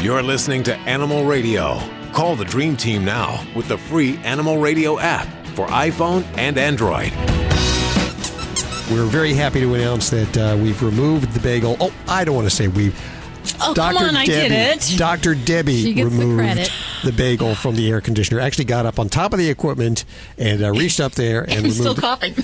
You're listening to Animal Radio. Call the Dream Team now with the free Animal Radio app for iPhone and Android. We're very happy to announce that we've removed the bagel. Oh, I don't want to say we've. Oh, Dr. come on, I did it. Dr. Debbie removed the bagel from the air conditioner. Actually got up on top of the equipment and reached up there and removed still coughing.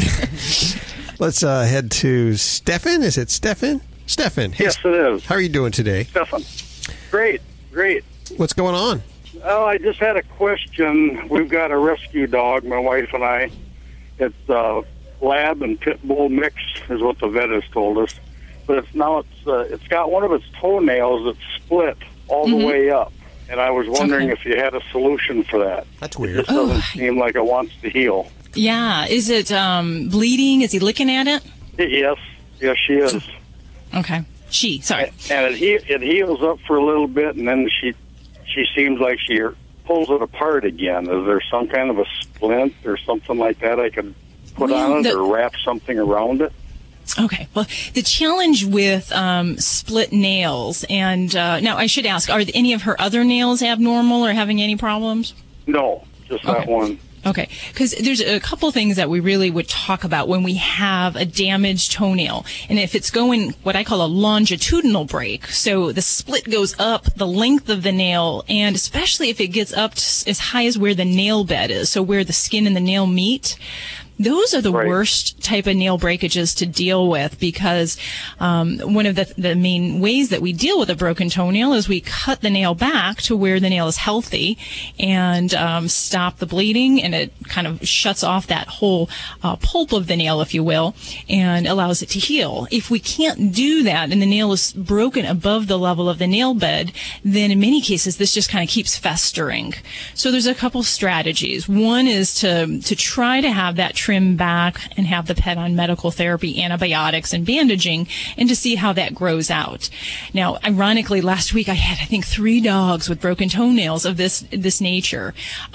Let's head to Stefan. Is it Stefan? Stefan. Hey, yes, it is. How are you doing today? Stefan. Great. What's going on? Oh, I just had a question. We've got a rescue dog, my wife and I. It's a lab and pit bull mix is what the vet has told us. But it's got one of its toenails that's split all the way up. And I was wondering if you had a solution for that. That's weird. It just doesn't seem like it wants to heal. Yeah. Is it bleeding? Is he licking at it? Yes, she is. Okay. Sorry. And it heals up for a little bit, and then she seems like she pulls it apart again. Is there some kind of a splint or something like that I could put on it or wrap something around it? Okay. Well, the challenge with split nails, and now I should ask, are any of her other nails abnormal or having any problems? No, just that one. Okay, because there's a couple things that we really would talk about when we have a damaged toenail. And if it's going what I call a longitudinal break, so the split goes up the length of the nail, and especially if it gets up as high as where the nail bed is, so where the skin and the nail meet, those are the worst type of nail breakages to deal with, because one of the main ways that we deal with a broken toenail is we cut the nail back to where the nail is healthy and stop the bleeding, and it kind of shuts off that whole pulp of the nail, if you will, and allows it to heal. If we can't do that and the nail is broken above the level of the nail bed, then in many cases this just kind of keeps festering. So there's a couple strategies. One is to try to have that trim back and have the pet on medical therapy, antibiotics, and bandaging, and to see how that grows out. Now, ironically, last week I had, I think, 3 dogs with broken toenails of this nature,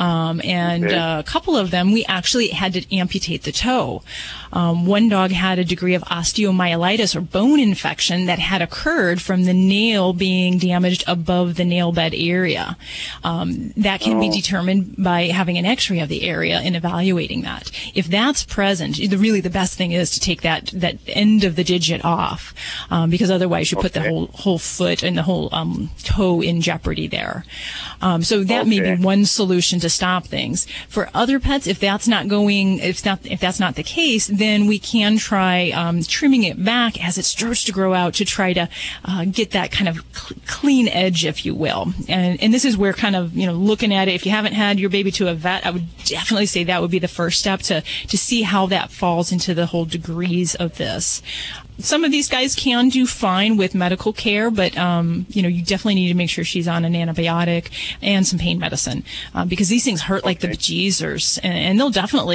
and a couple of them we actually had to amputate the toe. One dog had a degree of osteomyelitis or bone infection that had occurred from the nail being damaged above the nail bed area. That can be determined by having an x-ray of the area and evaluating that. If that's present, the best thing is to take that end of the digit off, because otherwise you put the whole foot and the whole toe in jeopardy there. So that may be one solution to stop things. For other pets, if that's not the case, then we can try trimming it back as it starts to grow out to try to get that kind of clean edge, if you will. And this is where kind of, looking at it, if you haven't had your baby to a vet, I would definitely say that would be the first step to see how that falls into the whole degrees of this. Some of these guys can do fine with medical care, but, you definitely need to make sure she's on an antibiotic and some pain medicine, because these things hurt like the bejeezers, and they'll definitely,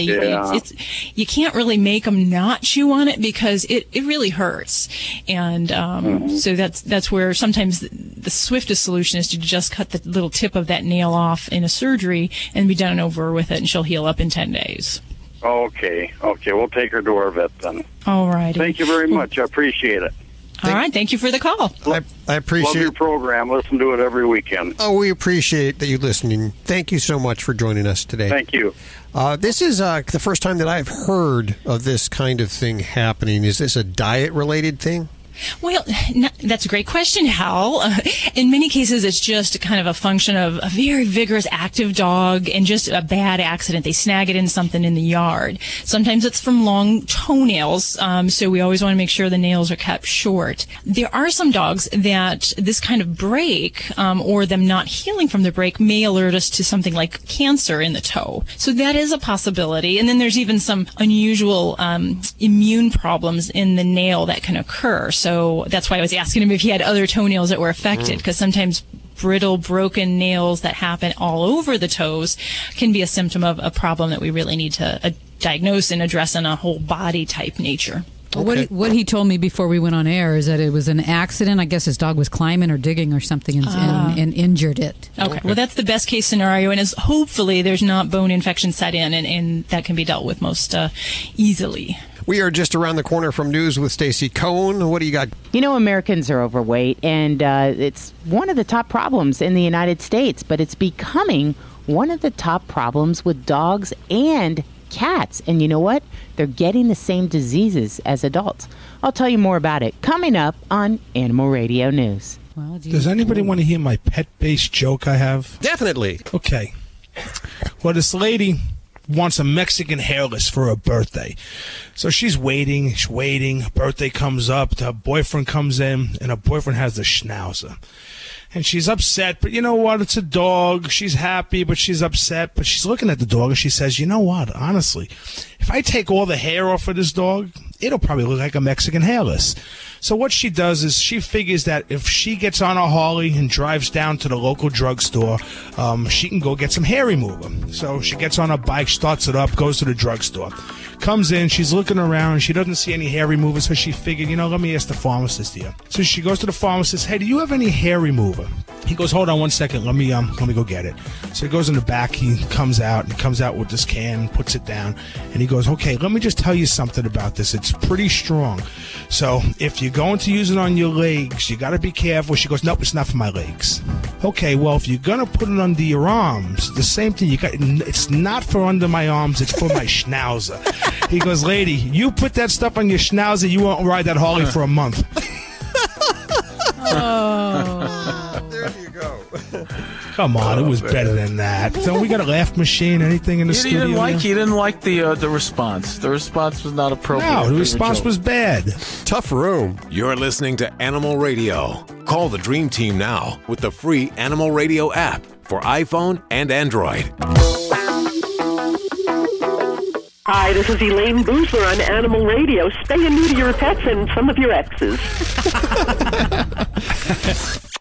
you can't really make them not chew on it because it really hurts. And, so that's where sometimes the swiftest solution is to just cut the little tip of that nail off in a surgery and be done over with it, and she'll heal up in 10 days. Okay. We'll take her to our vet then. All right. Thank you very much. I appreciate it. All right. Thank you for the call. I appreciate Love your program. Listen to it every weekend. Oh, we appreciate that you listening. Thank you so much for joining us today. Thank you. This is the first time that I've heard of this kind of thing happening. Is this a diet-related thing? Well, that's a great question, Hal. In many cases, it's just kind of a function of a very vigorous, active dog and just a bad accident. They snag it in something in the yard. Sometimes it's from long toenails, so we always want to make sure the nails are kept short. There are some dogs that this kind of break, or them not healing from the break, may alert us to something like cancer in the toe. So that is a possibility. And then there's even some unusual immune problems in the nail that can occur. So that's why I was asking him if he had other toenails that were affected, because sometimes brittle, broken nails that happen all over the toes can be a symptom of a problem that we really need to diagnose and address in a whole body type nature. Okay. What he told me before we went on air is that it was an accident. I guess his dog was climbing or digging or something and injured it. Okay. Well, that's the best case scenario, and hopefully there's not bone infection set in, and that can be dealt with most easily. We are just around the corner from news with Stacey Cohn. What do you got? You know, Americans are overweight, and it's one of the top problems in the United States, but it's becoming one of the top problems with dogs and cats. And you know what? They're getting the same diseases as adults. I'll tell you more about it coming up on Animal Radio News. Well, does anybody want to hear my pet-based joke I have? Definitely. Okay. Well, this lady wants a Mexican hairless for her birthday. So she's waiting. Birthday comes up. Her boyfriend comes in, and her boyfriend has the schnauzer. And she's upset, but you know what? It's a dog. She's happy, but she's upset. But she's looking at the dog, and she says, you know what? Honestly, if I take all the hair off of this dog, it'll probably look like a Mexican hairless. So what she does is she figures that if she gets on a Harley and drives down to the local drugstore, she can go get some hair remover. So she gets on a bike, starts it up, goes to the drugstore. Comes in, she's looking around, she doesn't see any hair remover, so she figured, let me ask the pharmacist here. So she goes to the pharmacist, hey, do you have any hair remover? He goes, hold on 1 second, let me go get it. So he goes in the back, he comes out with this can, puts it down, and he goes, okay, let me just tell you something about this. It's pretty strong. So if you're going to use it on your legs, you got to be careful. She goes, nope, it's not for my legs. Okay, well, if you're going to put it under your arms, the same thing, it's not for under my arms, it's for my schnauzer. He goes, lady, you put that stuff on your schnauzer, you won't ride that Harley for a month. Oh. There you go. Come on, it was better than that. So we got a laugh machine, anything in the studio? You didn't like the response. The response was not appropriate. No, the response was bad. Tough room. You're listening to Animal Radio. Call the Dream Team now with the free Animal Radio app for iPhone and Android. Hi, this is Elaine Boozler on Animal Radio. Stay and neuter your pets and some of your exes.